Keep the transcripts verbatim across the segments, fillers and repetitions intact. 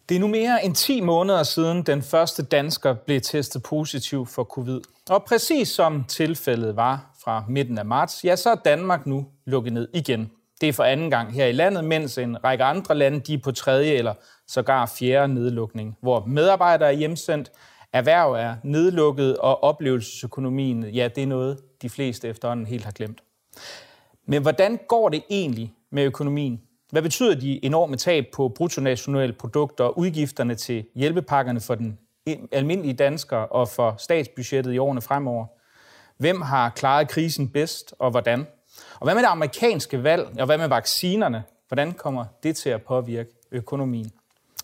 Det er nu mere end ti måneder siden, den første dansker blev testet positiv for covid. Og præcis som tilfældet var fra midten af marts, ja, så er Danmark nu lukket ned igen. Det er for anden gang her i landet, mens en række andre lande de er på tredje eller sågar fjerde nedlukning, hvor medarbejdere er hjemsendt, erhverv er nedlukket, og oplevelsesøkonomien, ja, det er noget, de fleste efterhånden helt har glemt. Men hvordan går det egentlig med økonomien? Hvad betyder de enorme tab på bruttonationalprodukter og udgifterne til hjælpepakkerne for den almindelige dansker og for statsbudgettet i årene fremover? Hvem har klaret krisen bedst, og hvordan? Og hvad med det amerikanske valg, og hvad med vaccinerne? Hvordan kommer det til at påvirke økonomien?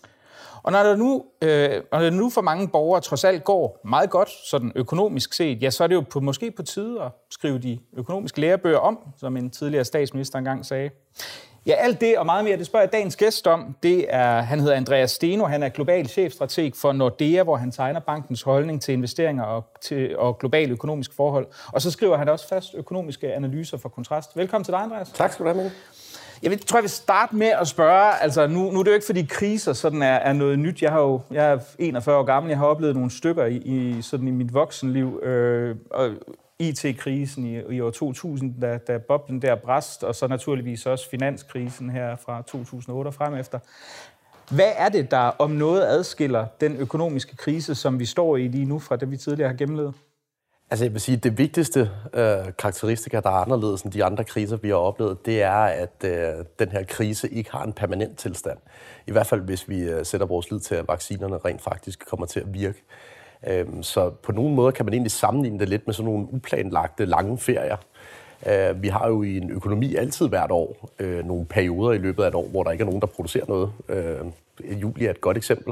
Og når der nu, øh, når der nu for mange borgere trods alt går meget godt, sådan økonomisk set, ja, så er det jo på, måske på tide at skrive de økonomiske lærebøger om, som en tidligere statsminister engang sagde. Ja, alt det og meget mere, det spørger jeg dagens gæst om. Det er, han hedder Andreas Steno, han er global chefstrateg for Nordea, hvor han tegner bankens holdning til investeringer og, til, og globale økonomiske forhold. Og så skriver han også fast økonomiske analyser for Kontrast. Velkommen til dig, Andreas. Tak skal du have, Mikkel. Jeg vil, tror, jeg vil starte med at spørge, altså nu, nu er det jo ikke, fordi kriser sådan er, er noget nyt. Jeg, har jo, jeg er enogfyrre år gammel, jeg har oplevet nogle stykker i, i, sådan i mit voksenliv. Øh, og I T-krisen i, i år to tusind, da, da boblen der brast, og så naturligvis også finanskrisen her fra to tusind og otte og frem efter. Hvad er det, der om noget adskiller den økonomiske krise, som vi står i lige nu, fra det, vi tidligere har gennemlevet? Altså jeg vil sige, at det vigtigste øh, karakteristika, der er anderledes end de andre kriser, vi har oplevet, det er, at øh, den her krise ikke har en permanent tilstand. I hvert fald, hvis vi øh, sætter vores lid til, at vaccinerne rent faktisk kommer til at virke. Øhm, så på nogle måder kan man egentlig sammenligne det lidt med sådan nogle uplanlagte lange ferier. Øh, vi har jo i en økonomi altid hvert år øh, nogle perioder i løbet af et år, hvor der ikke er nogen, der producerer noget. Øh, juli er et godt eksempel.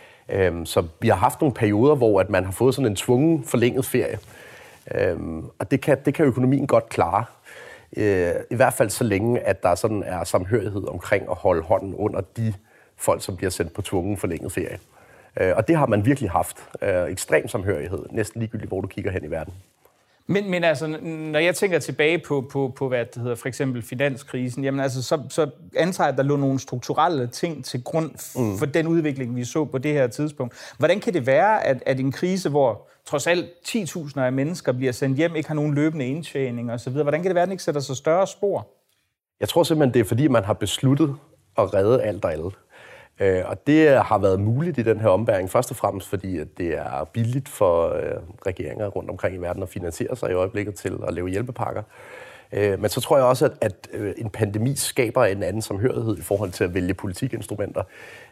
Øh, så vi har haft nogle perioder, hvor at man har fået sådan en tvungen forlænget ferie. Øh, og det kan, det kan økonomien godt klare. Øh, I hvert fald så længe, at der sådan er samhørighed omkring at holde hånden under de folk, som bliver sendt på tvungen forlænget ferie. Og det har man virkelig haft. Ekstrem samhørighed, næsten ligegyldigt, hvor du kigger hen i verden. Men, men altså, når jeg tænker tilbage på, på, på hvad det hedder, for eksempel finanskrisen, jamen altså, så, så antager jeg, at der lå nogle strukturelle ting til grund mm. for den udvikling, vi så på det her tidspunkt. Hvordan kan det være, at, at en krise, hvor trods alt ti tusinder af mennesker bliver sendt hjem, ikke har nogen løbende indtjening osv., hvordan kan det være, at den ikke sætter sig større spor? Jeg tror simpelthen, det er fordi, man har besluttet at redde alt og alle. Øh, og det har været muligt i den her ombæring, først og fremmest fordi at det er billigt for øh, regeringer rundt omkring i verden at finansiere sig i øjeblikket til at lave hjælpepakker. Øh, men så tror jeg også, at, at øh, en pandemi skaber en anden samhørighed i forhold til at vælge politikinstrumenter.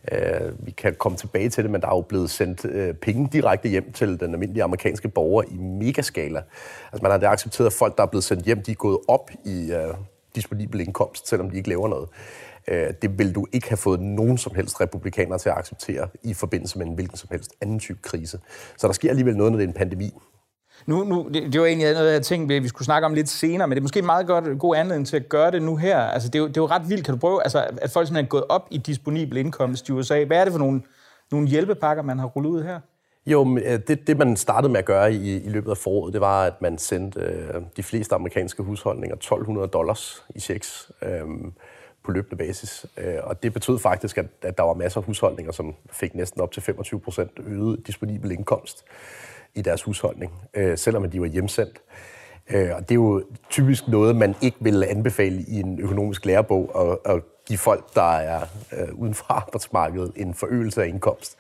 Øh, vi kan komme tilbage til det, men der er jo blevet sendt øh, penge direkte hjem til den almindelige amerikanske borger i megaskala. Altså man har da accepteret, at folk, der er blevet sendt hjem, de er gået op i øh, disponibel indkomst, selvom de ikke laver noget. Det vil du ikke have fået nogen som helst republikanere til at acceptere i forbindelse med en hvilken som helst anden type krise. Så der sker alligevel noget, når det er en pandemi. Nu, nu, det, det var egentlig noget, jeg tænkte, vi skulle snakke om lidt senere, men det er måske en meget godt, god anledning til at gøre det nu her. Altså, det er jo, det er jo ret vildt. Kan du prøve, altså, at folk simpelthen er gået op i disponibel indkomst i U S A? Hvad er det for nogle, nogle hjælpepakker, man har rullet ud her? Jo, det, det man startede med at gøre i, i løbet af foråret, det var, at man sendte øh, de fleste amerikanske husholdninger tolv hundrede dollars i checks. Øh, på løbende basis. Og det betød faktisk, at, at der var masser af husholdninger, som fik næsten op til femogtyve procent øget disponibel indkomst i deres husholdning, selvom de var hjemsendt. Og det er jo typisk noget, man ikke vil anbefale i en økonomisk lærebog, at, at give folk, der er uden for arbejdsmarkedet, en forøgelse af indkomst.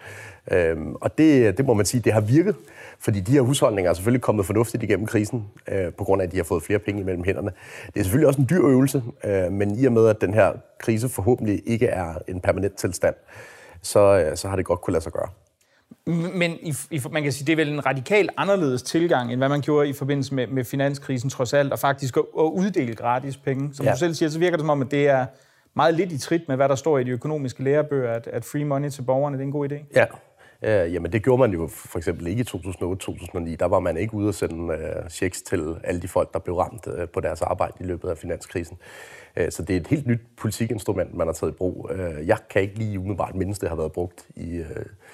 Og det, det må man sige, det har virket, fordi de her husholdninger er selvfølgelig kommet fornuftigt igennem krisen, øh, på grund af, at de har fået flere penge imellem hænderne. Det er selvfølgelig også en dyr øvelse, øh, men i og med, at den her krise forhåbentlig ikke er en permanent tilstand, så, øh, så har det godt kunne lade sig gøre. Men i, i, man kan sige, det er vel en radikalt anderledes tilgang, end hvad man gjorde i forbindelse med, med finanskrisen trods alt, og faktisk at, at uddele gratis penge. Som ja. Du selv siger, så virker det som om, at det er meget lidt i trit med, hvad der står i de økonomiske lærebøger, at, at free money til borgerne, det er en god idé. Ja. Uh, jamen det gjorde man jo for eksempel ikke i to tusind og otte til to tusind og ni. Der var man ikke ude at sende uh, checks til alle de folk, der blev ramt uh, på deres arbejde i løbet af finanskrisen. Uh, så det er et helt nyt politikinstrument, man har taget i brug. Uh, jeg kan ikke lige umiddelbart mindes, det har været brugt i, uh,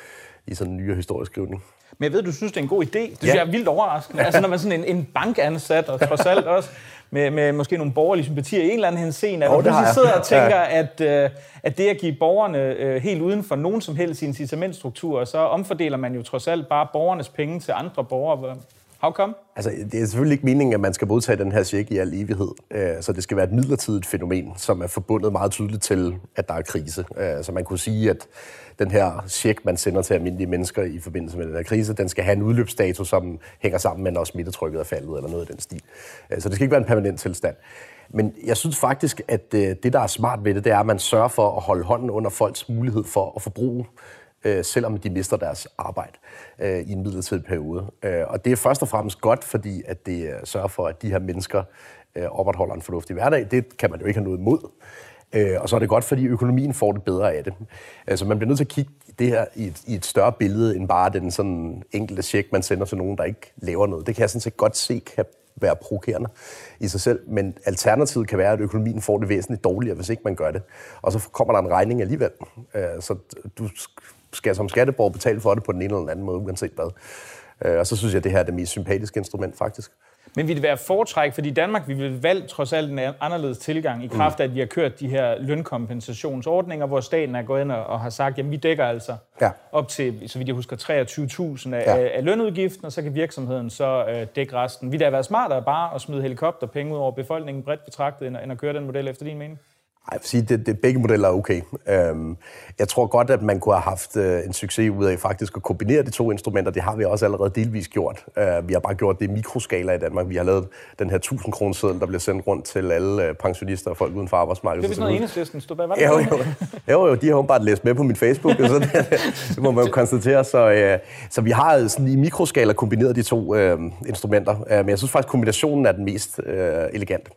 i sådan en nyere historieskrivning. Men jeg ved, du synes, det er en god idé. Det synes ja. jeg er vildt overraskende. Altså, når man sådan en, en bankansat, og trods alt også med, med måske nogle borgerlige sympatier i en eller anden henseende, at man pludselig sidder og tænker, ja. at, at det at give borgerne helt uden for nogen som helst incitamentstruktur, så omfordeler man jo trods alt bare borgernes penge til andre borgere. How come? Altså, det er selvfølgelig ikke meningen, at man skal modtage den her check i al evighed. Så det skal være et midlertidigt fænomen, som er forbundet meget tydeligt til, at der er krise. Så man kunne sige, at den her check, man sender til almindelige mennesker i forbindelse med den her krise, den skal have en udløbsdato, som hænger sammen med, når smittetrykket er faldet, eller noget af den stil. Så det skal ikke være en permanent tilstand. Men jeg synes faktisk, at det, der er smart ved det, det er, at man sørger for at holde hånden under folks mulighed for at forbruge, selvom de mister deres arbejde i en midlertidig periode. Og det er først og fremmest godt, fordi at det sørger for, at de her mennesker opretholder en fornuftig hverdag. Det kan man jo ikke have noget imod. Og så er det godt, fordi økonomien får det bedre af det. Altså man bliver nødt til at kigge det her i et, i et større billede, end bare den sådan enkelte check, man sender til nogen, der ikke laver noget. Det kan jeg sådan set godt se kan være provokerende i sig selv, men alternativet kan være, at økonomien får det væsentligt dårligere, hvis ikke man gør det. Og så kommer der en regning alligevel. Så du skal som skatteborger betale for det på den ene eller den anden måde, uanset hvad. Og så synes jeg, at det her er det mest sympatiske instrument, faktisk. Men vil det være foretræk, fordi i Danmark vi vil valgt trods alt en anderledes tilgang i kraft af, at vi har kørt de her lønkompensationsordninger, hvor staten er gået ind og har sagt, jamen vi dækker altså ja. op til, så vidt jeg husker, treogtyve tusind af, ja. af lønudgiften, og så kan virksomheden så øh, dække resten. Vil det have været smartere bare at smide helikopterpenge ud over befolkningen bredt betragtet, end at køre den model efter din mening? Jeg vil sige, det, det, begge modeller er okay. Øhm, jeg tror godt, at man kunne have haft øh, en succes ud af faktisk at kombinere de to instrumenter. Det har vi også allerede delvis gjort. Øh, vi har bare gjort det i mikroskala i Danmark. Vi har lavet den her tusind kroner seddel, der bliver sendt rundt til alle øh, pensionister og folk uden for arbejdsmarkedet. Det er vist noget Enhedslisten stod bag. Jo, jo. jo, jo, de har jo bare læst med på min Facebook, og så det, det må man jo konstatere. Så, øh, så vi har sådan i mikroskala kombineret de to øh, instrumenter. Øh, men jeg synes faktisk, kombinationen er den mest øh, elegante.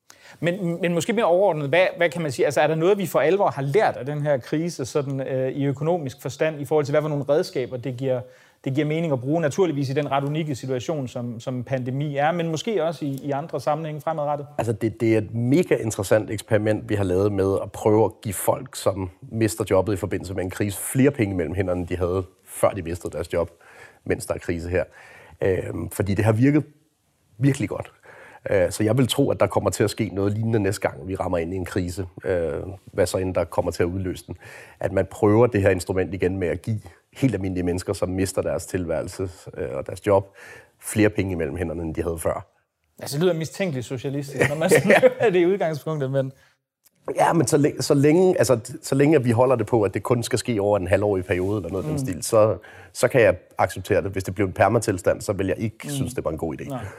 Men, men måske mere overordnet, hvad, hvad kan man sige? Altså, er der noget, vi for alvor har lært af den her krise sådan, øh, i økonomisk forstand, i forhold til, hvad for nogle redskaber det giver, det giver mening at bruge, naturligvis i den ret unikke situation, som, som pandemi er, men måske også i, i andre sammenhænge fremadrettet? Altså, det, det er et mega interessant eksperiment, vi har lavet med at prøve at give folk, som mister jobbet i forbindelse med en krise, flere penge mellem hænderne, end de havde, før de mistede deres job, mens der er krise her. Øh, fordi det har virket virkelig godt. Så jeg vil tro, at der kommer til at ske noget lignende næste gang, vi rammer ind i en krise. Hvad så end der kommer til at udløse den. At man prøver det her instrument igen med at give helt almindelige mennesker, som mister deres tilværelse og deres job, flere penge imellem hænderne, end de havde før. Altså, det lyder mistænkeligt socialistisk, når man sådan hører det i udgangspunktet, men... Ja, men så længe, så længe, altså, så længe at vi holder det på, at det kun skal ske over en halvårig periode eller noget mm. den stil, så, så kan jeg acceptere det. Hvis det bliver en permatilstand, så vil jeg ikke mm. synes, det var en god idé. Nej.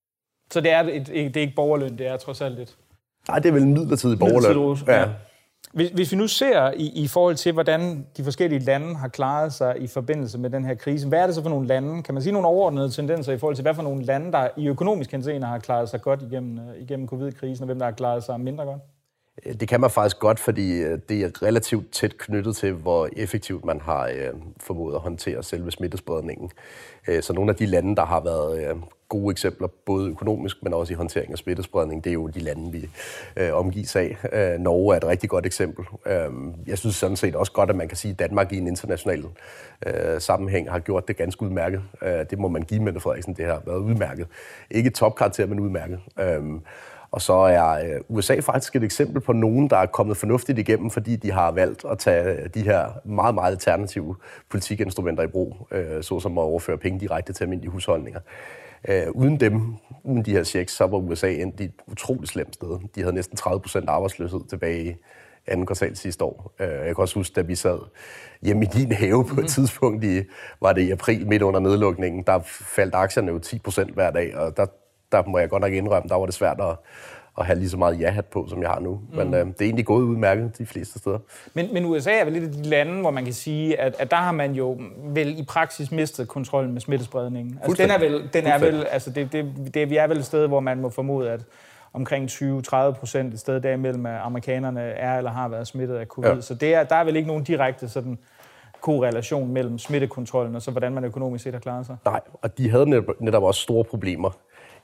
Så det er, et, det er ikke borgerløn, det er trods alt lidt? Nej, det er vel en midlertidig borgerløn. Ja. Hvis, hvis vi nu ser i, i forhold til, hvordan de forskellige lande har klaret sig i forbindelse med den her krise, hvad er det så for nogle lande? Kan man sige nogle overordnede tendenser i forhold til, hvad for nogle lande, der i økonomisk henseende har klaret sig godt igennem, igennem covid-krisen, og hvem der har klaret sig mindre godt? Det kan man faktisk godt, fordi det er relativt tæt knyttet til, hvor effektivt man har øh, formået at håndtere selve smittespredningen. Øh, så nogle af de lande, der har været øh, gode eksempler, både økonomisk, men også i håndtering af smittespredning, det er jo de lande, vi øh, omgives af. Øh, Norge er et rigtig godt eksempel. Øh, jeg synes sådan set også godt, at man kan sige, at Danmark i en international øh, sammenhæng har gjort det ganske udmærket. Øh, det må man give Mette Frederiksen, det har været udmærket. Ikke topkarakter, men udmærket. Øh, Og så er U S A faktisk et eksempel på nogen, der er kommet fornuftigt igennem, fordi de har valgt at tage de her meget, meget alternative politikinstrumenter i brug, såsom at overføre penge direkte til almindelige husholdninger. Uden dem, uden de her checks, så var U S A endt i et utroligt slemt sted. De havde næsten tredive procent arbejdsløshed tilbage i anden kvartal sidste år. Jeg kan også huske, da vi sad hjemme i din have på et tidspunkt, i, var det i april midt under nedlukningen, der faldt aktierne jo ti procent hver dag, og der Der må jeg godt nok indrømme, der var det svært at, at have lige så meget ja-hat på, som jeg har nu. Men mm. øh, det er egentlig gået udmærket de fleste steder. Men, men U S A er vel lidt af de lande, hvor man kan sige, at, at der har man jo vel i praksis mistet kontrollen med smittespredningen. Altså, den er vel, den er vel, altså det, det, det, vi er vel et sted, hvor man må formode, at omkring tyve til tredive procent et sted derimellem, at amerikanerne er eller har været smittet af covid. Ja. Så det er, der er vel ikke nogen direkte sådan korrelation mellem smittekontrollen og så hvordan man økonomisk set har klaret sig? Nej, og de havde netop også store problemer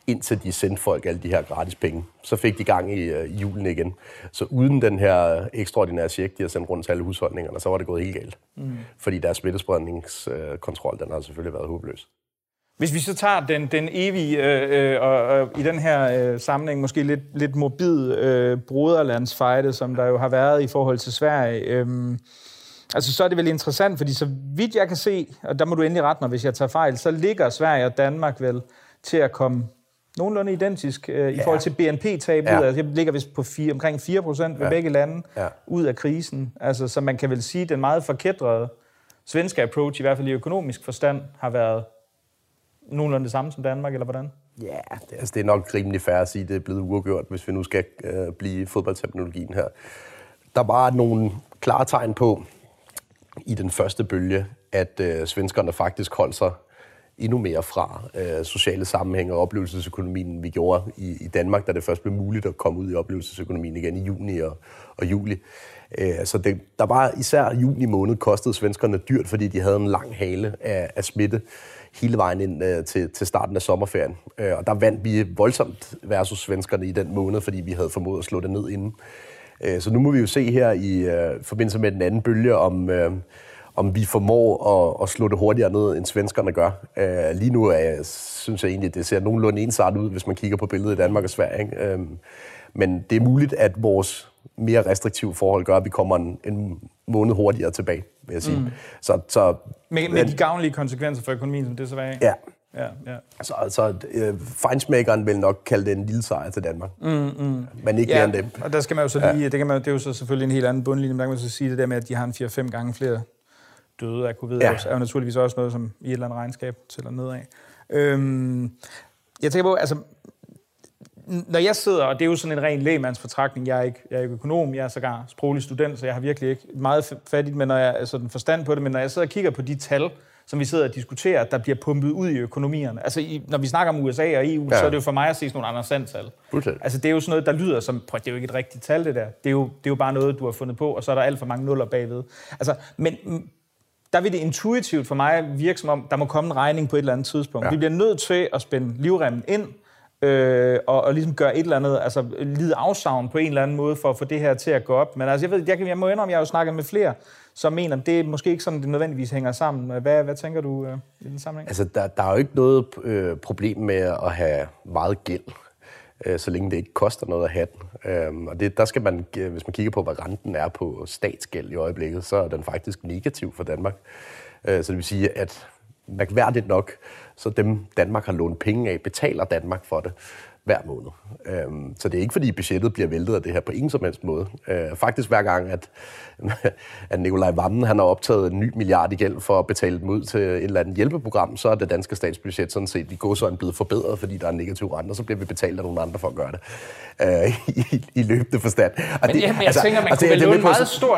indtil de sendte folk alle de her gratis penge. Så fik de gang i uh, julen igen. Så uden den her ekstraordinære check, de har sendt rundt til alle husholdningerne, så var det gået helt galt. Mm. Fordi deres smittespredningskontrol, den har selvfølgelig været håbløs. Hvis vi så tager den, den evige, øh, og, og i den her øh, sammenhæng måske lidt, lidt morbid øh, broderlandsfejde, som der jo har været i forhold til Sverige, øh, altså så er det vel interessant, fordi så vidt jeg kan se, og der må du endelig rette mig, hvis jeg tager fejl, så ligger Sverige og Danmark vel til at komme nogenlunde identisk øh, i ja. forhold til B N P-tabet. Ja. Altså, det ligger vist på fire, omkring fire procent ved ja. begge lande ja. ud af krisen. Altså, så man kan vel sige, at den meget forkædrede svenske approach, i hvert fald i økonomisk forstand, har været nogenlunde det samme som Danmark, eller hvordan? Ja, det, altså, det er nok rimelig fair at sige, at det er blevet uafgjort, hvis vi nu skal øh, blive fodboldterminologien her. Der var nogle klare tegn på i den første bølge, at øh, svenskerne faktisk holdt sig endnu mere fra øh, sociale sammenhæng og oplevelsesøkonomien, vi gjorde i, i Danmark, da det først blev muligt at komme ud i oplevelsesøkonomien igen i juni og, og juli. Øh, så det, der var især juni måned kostede svenskerne dyrt, fordi de havde en lang hale af, af smitte hele vejen ind øh, til, til starten af sommerferien. Øh, og der vandt vi voldsomt versus svenskerne i den måned, fordi vi havde formået at slå det ned inden. Øh, så nu må vi jo se her i øh, forbindelse med den anden bølge, om øh, om vi formår at, at slå det hurtigere ned, end svenskerne gør. Uh, lige nu uh, synes jeg egentlig, at det ser nogenlunde ensartet ud, hvis man kigger på billedet i Danmark og Sverige. Uh, men det er muligt, at vores mere restriktive forhold gør, at vi kommer en, en måned hurtigere tilbage, vil jeg sige. Mm. Så, så, med, med de gavnlige konsekvenser for økonomien, som det så var af? Ja. Ja, ja. Så, så uh, fejnsmækkeren vil nok kalde det en lille sejr til Danmark. Mm, mm. Men ikke ja, mere end det. Og der skal man jo så lige, ja. det, kan man, det er jo så selvfølgelig en helt anden bundlinje, men der kan man så sige det der med, at de har en fire-fem gange flere døde af covid, ja. er jo naturligvis også noget, som i et eller andet regnskab tæller nedad. Øhm, jeg tænker på, altså, når jeg sidder, og det er jo sådan en ren lægmandsfortragtning, jeg er ikke, jeg er ikke økonom, jeg er sågar sproglig student, så jeg har virkelig ikke meget fattigt, men når jeg er sådan forstand på det, men når jeg sidder og kigger på de tal, som vi sidder og diskuterer, der bliver pumpet ud i økonomierne. Altså, i, når vi snakker om U S A og E U, ja. så er det jo for mig at se sådan nogle andre sandtal. Okay. Altså, det er jo sådan noget, der lyder som, prøv, det er jo ikke et rigtigt tal, det der. Det er jo, det er jo bare noget, du har fundet på, og så er der alt for mange nuller bagved. Altså, men der vil det intuitivt for mig virke som om, der må komme en regning på et eller andet tidspunkt. Ja. Vi bliver nødt til at spænde livremmen ind, øh, og, og ligesom gøre et eller andet, altså lide afsavn på en eller anden måde, for at få det her til at gå op. Men altså, jeg ved, jeg, kan, jeg må indrømme, jeg har jo snakket med flere, som mener, det er måske ikke sådan, det nødvendigvis hænger sammen. Hvad, hvad tænker du øh, i den sammenhæng? Altså, der, der er jo ikke noget øh, problem med at have meget gæld, øh, så længe det ikke koster noget at have den. Øhm, og det, der skal man, hvis man kigger på, hvad renten er på statsgæld i øjeblikket, så er den faktisk negativ for Danmark. Øh, så det vil sige, at mærkværdigt nok, så dem Danmark har lånt penge af, betaler Danmark for det hver måned. Øhm, så det er ikke, fordi budgettet bliver væltet af det her på ingen som helst måde. Øh, faktisk hver gang, at, at Nikolaj Wammen han har optaget en ny milliard i gæld for at betale dem ud til et eller andet hjælpeprogram, så er det danske statsbudget sådan set i gåseøjne blevet forbedret, fordi der er negativ rente, og så bliver vi betalt af nogle andre for at gøre det øh, i, i løbende forstand. Og men, det, jamen, jeg altså, tænker, man altså, kunne vel låne et meget stort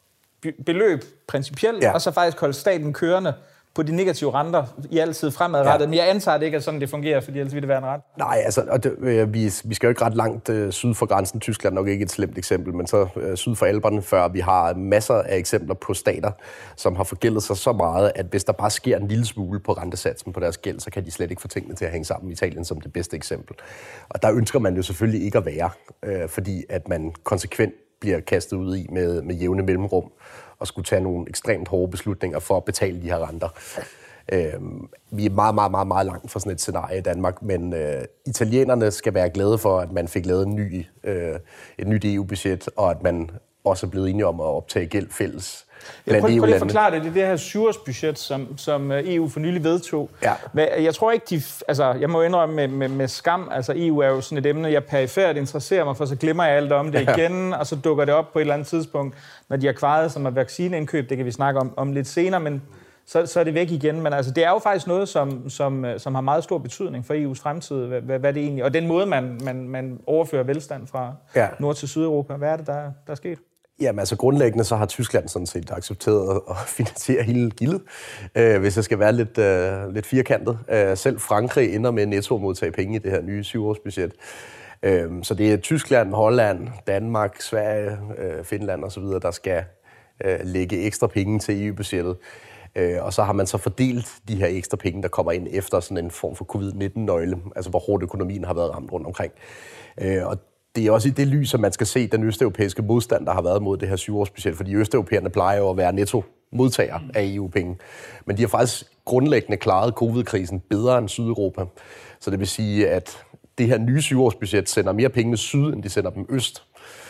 beløb principielt, ja. og så faktisk holde staten kørende på de negative renter i altid fremadrettet. Ja. Men jeg antager, at det ikke er sådan, det fungerer, fordi ellers vil det være en ret. Nej, altså, og det, øh, vi, vi skal jo ikke ret langt øh, syd for grænsen. Tyskland er nok ikke et slemt eksempel, men så øh, syd for Alperne, før vi har masser af eksempler på stater, som har forgældet sig så meget, at hvis der bare sker en lille smule på rentesatsen på deres gæld, så kan de slet ikke få tingene til at hænge sammen. Italien som det bedste eksempel. Og der ønsker man jo selvfølgelig ikke at være, øh, fordi at man konsekvent bliver kastet ud i med, med jævne mellemrum og skulle tage nogle ekstremt hårde beslutninger for at betale de her renter. Øh, vi er meget, meget, meget, meget langt fra sådan et scenarie i Danmark, men øh, italienerne skal være glade for, at man fik lavet en ny, øh, et nyt E U-budget, og at man også er blevet enige om at optage gæld fælles. Jeg prøver lige at forklare det. Det er det her syvårsbudget, som, som E U for nylig vedtog. Ja. Jeg tror ikke, de... Altså, jeg må indrømme med, med, med skam, altså E U er jo sådan et emne, jeg perifært interesserer mig for, så glemmer jeg alt om det igen, og så dukker det op på et eller andet tidspunkt, når de har kvaret som er vaccineindkøb, det kan vi snakke om, om lidt senere, men så, så er det væk igen. Men altså, det er jo faktisk noget, som, som, som har meget stor betydning for E U's fremtid, hvad, hvad det egentlig... Og den måde, man, man, man overfører velstand fra ja. Nord- til Sydeuropa, hvad er det, der, der er sket? Jamen altså grundlæggende så har Tyskland sådan set accepteret at finansiere hele gildet, øh, hvis jeg skal være lidt, øh, lidt firkantet. Øh, selv Frankrig ender med netto at modtage penge i det her nye syvårsbudget. Øh, så det er Tyskland, Holland, Danmark, Sverige, øh, Finland osv., der skal øh, lægge ekstra penge til E U-budgettet. Øh, og så har man så fordelt de her ekstra penge, der kommer ind efter sådan en form for covid nitten-nøgle, altså hvor hårdt økonomien har været ramt rundt omkring. Øh, og det er også i det lys, at man skal se den østeuropæiske modstand, der har været mod det her syvårsbudget, fordi østeuropæerne plejer jo at være netto modtager af E U-penge. Men de har faktisk grundlæggende klaret covid-krisen bedre end Sydeuropa. Så det vil sige, at det her nye syvårsbudget sender mere penge syd, end de sender dem øst,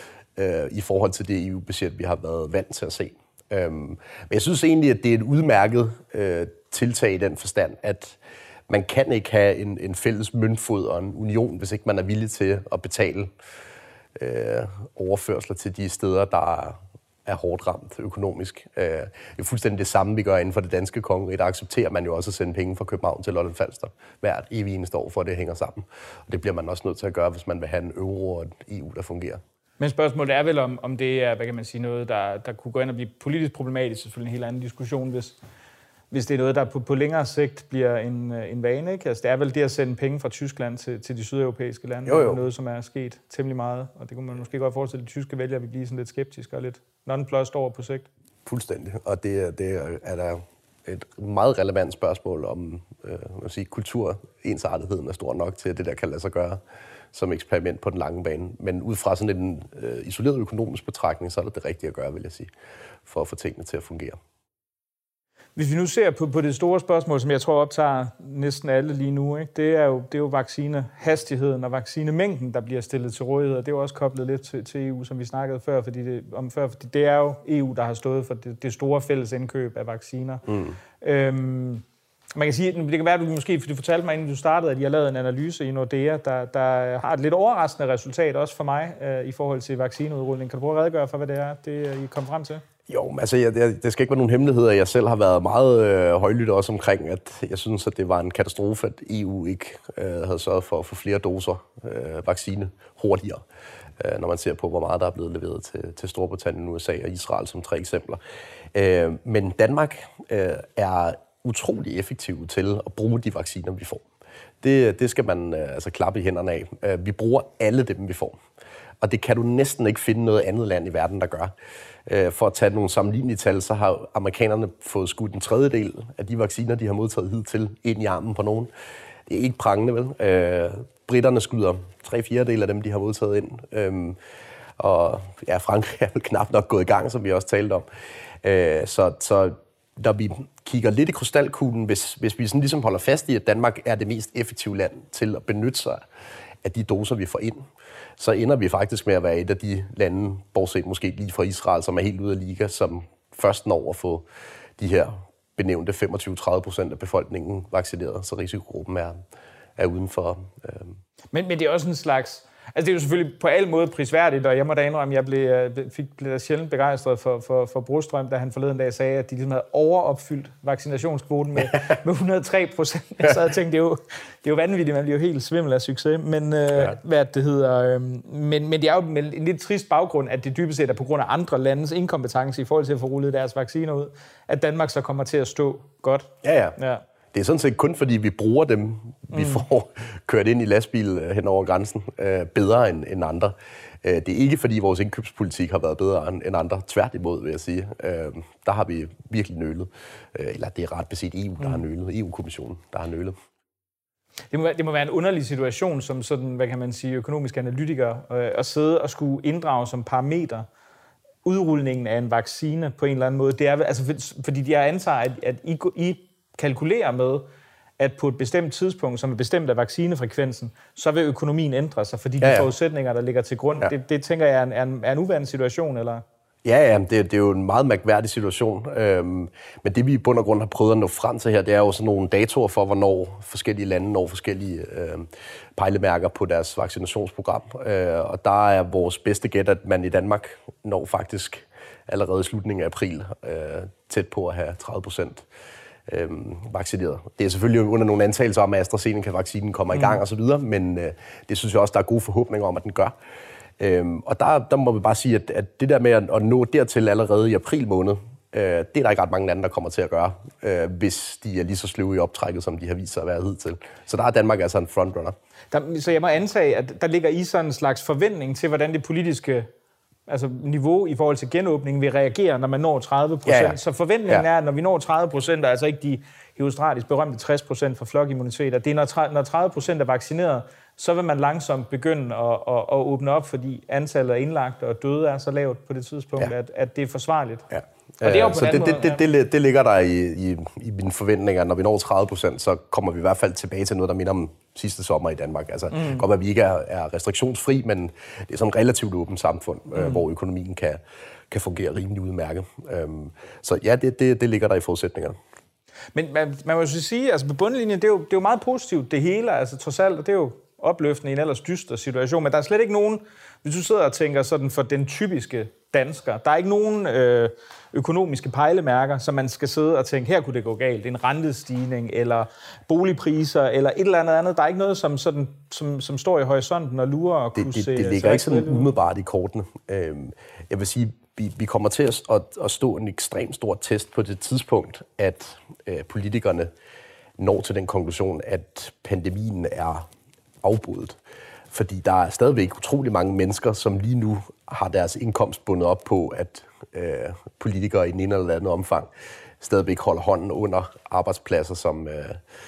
øh, i forhold til det E U-budget, vi har været vant til at se. Øhm, men jeg synes egentlig, at det er et udmærket øh, tiltag i den forstand, at man kan ikke have en, en fælles møntfod og en union, hvis ikke man er villig til at betale øh, overførsler til de steder, der er hårdt ramt økonomisk. Øh, det er fuldstændig det samme, vi gør inden for det danske kongerige. Der accepterer man jo også at sende penge fra København til Lolland Falster hvert evig eneste år, for at det hænger sammen. Og det bliver man også nødt til at gøre, hvis man vil have en euro og et E U, der fungerer. Men spørgsmålet er vel, om, om det er, hvad kan man sige, noget, der, der kunne gå ind og blive politisk problematisk. Selvfølgelig en helt anden diskussion, hvis, hvis det er noget, der på, på længere sigt bliver en, en vane. Ikke? Altså, det er vel det at sende penge fra Tyskland til, til de sydeuropæiske lande. Jo, jo. Noget, som er sket temmelig meget. Og det kunne man måske godt forestille, at de tyske vælgere vil blive sådan lidt skeptiske og lidt non-plus over på sigt. Fuldstændig. Og det, det er der et meget relevant spørgsmål om øh, sige, kultur. Ensartetheden er stor nok til, at det der kan lade sig gøre som eksperiment på den lange bane. Men ud fra sådan en øh, isoleret økonomisk betragtning, så er det det rigtige at gøre, vil jeg sige, for at få tingene til at fungere. Hvis vi nu ser på, på det store spørgsmål, som jeg tror optager næsten alle lige nu, ikke? Det, er jo, det er jo vaccinehastigheden og vaccinemængden, der bliver stillet til rådighed. Og det er jo også koblet lidt til, til E U, som vi snakkede før, fordi det, om før, fordi det er jo E U, der har stået for det, det store fælles indkøb af vacciner. Mm. Øhm, Man kan sige, det kan være, at du måske, for du fortalte mig, inden du startede, at I har lavet en analyse i Nordea, der, der har et lidt overraskende resultat også for mig øh, i forhold til vaccineudrulning. Kan du prøve at redegøre for, hvad det er, det I kom frem til? Jo, altså jeg, jeg, det skal ikke være nogen hemmeligheder. Jeg selv har været meget øh, højlydt også omkring, at jeg synes, at det var en katastrofe, at E U ikke øh, havde sørget for at få flere doser øh, vaccine hurtigere, øh, når man ser på, hvor meget der er blevet leveret til, til Storbritannien, U S A og Israel som tre eksempler. Øh, men Danmark øh, er utrolig effektive til at bruge de vacciner, vi får. Det, det skal man øh, altså klappe i hænderne af. Øh, vi bruger alle dem, vi får. Og det kan du næsten ikke finde noget andet land i verden, der gør. Øh, for at tage nogle sammenlignelige tal, så har amerikanerne fået skudt en tredjedel af de vacciner, de har modtaget hidtil, ind i armen på nogen. Det er ikke prangende, vel? Øh, britterne skyder tre fjerdedel af dem, de har modtaget ind. Øh, og ja, Frankrig er knap nok gået i gang, som vi også talte om. Øh, så, så når vi kigger lidt i krystalkuglen, hvis, hvis vi sådan ligesom holder fast i, at Danmark er det mest effektive land til at benytte sig af de doser, vi får ind, så ender vi faktisk med at være et af de lande, bortset måske lige fra Israel, som er helt ude af liga, som først når at få de her benævnte femogtyve til tredive procent af befolkningen vaccineret, så risikogruppen er, er udenfor. Øh. Men, men det er også en slags... Altså det er jo selvfølgelig på alle måder prisværdigt, og jeg må da indrømme, at jeg blev, fik, blev sjældent begejstret for, for, for Brostrøm, da han forleden dag sagde, at de ligesom havde overopfyldt vaccinationskvoten med, med hundrede og tre procent. Så havde jeg tænkt, det er jo, det er jo vanvittigt, man bliver jo helt svimmel af succes. Men, ja. øh, hvad det hedder, øh, men, men det er jo med en lidt trist baggrund, at det dybest set er på grund af andre landes inkompetence i forhold til at få rullet deres vacciner ud, at Danmark så kommer til at stå godt. Ja, ja. ja. Det er sådan set kun fordi, vi bruger dem, vi får kørt ind i lastbil hen over grænsen, øh, bedre end, end andre. Øh, det er ikke fordi, vores indkøbspolitik har været bedre end, end andre. Tværtimod, vil jeg sige. Øh, der har vi virkelig nølet. Øh, eller det er ret beset E U, der mm. har nølet. E U-kommissionen, der har nølet. Det må, være, det må være en underlig situation som sådan, hvad kan man sige, økonomisk analytiker, øh, at sidde og skulle inddrage som parameter udrulningen af en vaccine på en eller anden måde. Det er, altså, for, fordi jeg antager, at, at I, I kalkulerer med, at på et bestemt tidspunkt, som er bestemt af vaccinefrekvensen, så vil økonomien ændre sig, fordi de ja, ja. forudsætninger, der ligger til grund, ja. det, det tænker jeg er en, er en, er en uværende situation, eller? Ja, ja, det, det er jo en meget mærkværdig situation. Øhm, men det vi i bund og grund har prøvet at nå frem til her, det er jo sådan nogle datoer for, hvornår forskellige lande når forskellige øh, pejlemærker på deres vaccinationsprogram. Øh, og der er vores bedste gæt, at man i Danmark når faktisk allerede i slutningen af april øh, tæt på at have tredive procent Øhm, vaccineret. Det er selvfølgelig under nogle antagelser om, at AstraZeneca-vaccinen kommer mm. i gang og så videre, men øh, det synes jeg også, der er gode forhåbninger om, at den gør. Øhm, og der, der må vi bare sige, at, at det der med at, at nå dertil allerede i april måned, øh, det er der ikke ret mange lande, der kommer til at gøre, øh, hvis de er lige så sløve i optrækket, som de har vist sig at være hidtil. Så der er Danmark altså en frontrunner. Der, så jeg må antage, at der ligger i sådan en slags forventning til, hvordan det politiske altså niveau i forhold til genåbningen vil reagere, når man når tredive procent. Ja, ja. Så forventningen ja. er, at når vi når tredive procent, altså ikke de herostratisk berømte tres procent for flokimmunitet, at det er, når tredive procent er vaccineret, så vil man langsomt begynde at, at, at åbne op, fordi antallet af indlagte og døde er så lavt på det tidspunkt, ja. at, at det er forsvarligt. Ja. Og det er jo på så det, måde, det, det, det, det ligger der i, i, i mine forventninger. Når vi når tredive procent, så kommer vi i hvert fald tilbage til noget, der minder om sidste sommer i Danmark. Altså, mm. godt at vi ikke er, er restriktionsfri, men det er sådan et relativt åbent samfund, mm. øh, hvor økonomien kan, kan fungere rimelig udmærket. Øhm, så ja, det, det, det ligger der i forudsætningerne. Men man, man må jo sige, altså på bundlinjen, det er, jo, det er jo meget positivt, det hele, altså trods alt, og det er jo opløftende i en ellers dyster situation, men der er slet ikke nogen, hvis du sidder og tænker sådan for den typiske dansker, der er ikke nogen øh, økonomiske pejlemærker, som man skal sidde og tænke, her kunne det gå galt, en rentestigning, eller boligpriser, eller et eller andet andet. Der er ikke noget, som, sådan, som, som står i horisonten og lurer og kunne det, det, se... Det ligger ikke sådan umiddelbart i kortene. Jeg vil sige, vi, vi kommer til at, at, at stå en ekstremt stor test på det tidspunkt, at øh, politikerne når til den konklusion, at pandemien er afbrudt. Fordi der er stadigvæk utrolig mange mennesker, som lige nu har deres indkomst bundet op på, at øh, politikere i den ene eller anden omfang stadigvæk holder hånden under arbejdspladser som øh,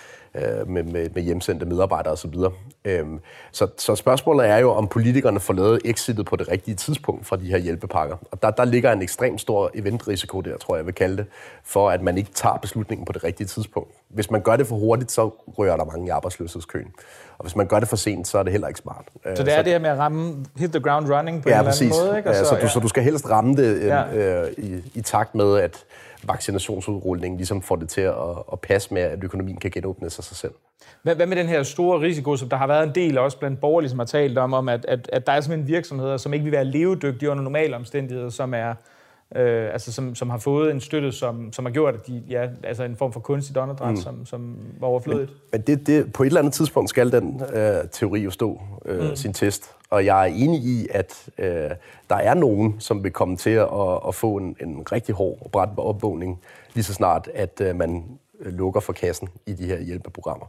øh, med, med, med hjemsendte medarbejdere osv. Øhm, så, så spørgsmålet er jo, om politikerne får lavet exitet på det rigtige tidspunkt fra de her hjælpepakker. Og der, der ligger en ekstremt stor eventrisiko der, tror jeg, jeg vil kalde det, for at man ikke tager beslutningen på det rigtige tidspunkt. Hvis man gør det for hurtigt, så rører der mange i arbejdsløshedskøen. Og hvis man gør det for sent, så er det heller ikke smart. Så det er så, det her med at ramme, hit the ground running på ja, en eller anden måde, ikke? Ja, så, så, ja. du, så du skal helst ramme det ja. øh, i, i takt med, at vaccinationsudrulningen ligesom får det til at, at passe med, at økonomien kan genåbne sig sig selv. Hvad, hvad med den her store risiko, som der har været en del også blandt borgerlige, som har talt om, om at, at, at der er simpelthen virksomheder, som ikke vil være levedygtige under normale omstændigheder, som er Øh, altså som, som har fået en støtte, som, som har gjort, at de, ja, altså en form for kunstigt åndedræt, mm. som, som var overflødigt. Men, men det, det, på et eller andet tidspunkt skal den øh, teori jo stå øh, mm. sin test. Og jeg er enig i, at øh, der er nogen, som vil komme til at, at få en, en rigtig hård og bræt opvågning, lige så snart, at øh, man lukker for kassen i de her hjælpeprogrammer.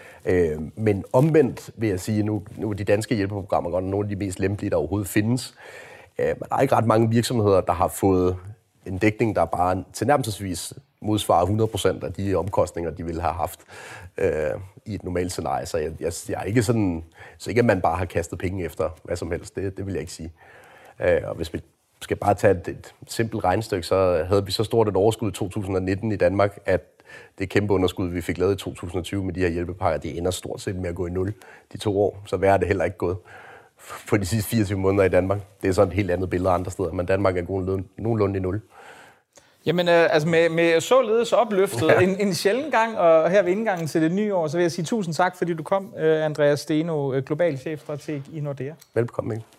Øh, men omvendt vil jeg sige, nu, nu de danske hjælpeprogrammer er nogle af de mest lempelige, der overhovedet findes. Men der er ikke ret mange virksomheder, der har fået en dækning, der bare tilnærmelsesvis modsvarer hundrede procent af de omkostninger, de ville have haft øh, i et normalt scenarie. Så jeg, jeg, jeg er ikke sådan, så ikke at man bare har kastet penge efter hvad som helst. Det, det vil jeg ikke sige. Øh, og hvis vi skal bare tage et, et simpelt regnestykke, så havde vi så stort et overskud i to tusind nitten i Danmark, at det kæmpe underskud, vi fik lavet i to tusind tyve med de her hjælpepakker, det ender stort set med at gå i nul de to år. Så værre er det heller ikke gået på de sidste fireogtyve måneder i Danmark. Det er sådan et helt andet billede andre steder, men Danmark er god, nogenlunde i nul. Jamen, øh, altså med, med således opløftet ja. en, en sjælden gang, og her ved indgangen til det nye år, så vil jeg sige tusind tak, fordi du kom, øh, Andreas Steno, global chefstrateg i Nordea. Velbekomme, ikke?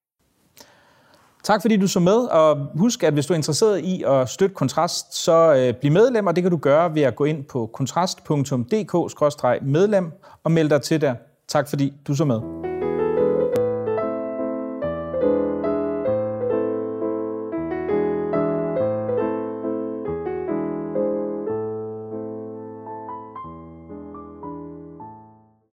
Tak fordi du så med, og husk, at hvis du er interesseret i at støtte Kontrast, så øh, bliv medlem, og det kan du gøre ved at gå ind på kontrast punktum d k skråstreg medlem og melde dig til der. Tak fordi du så med.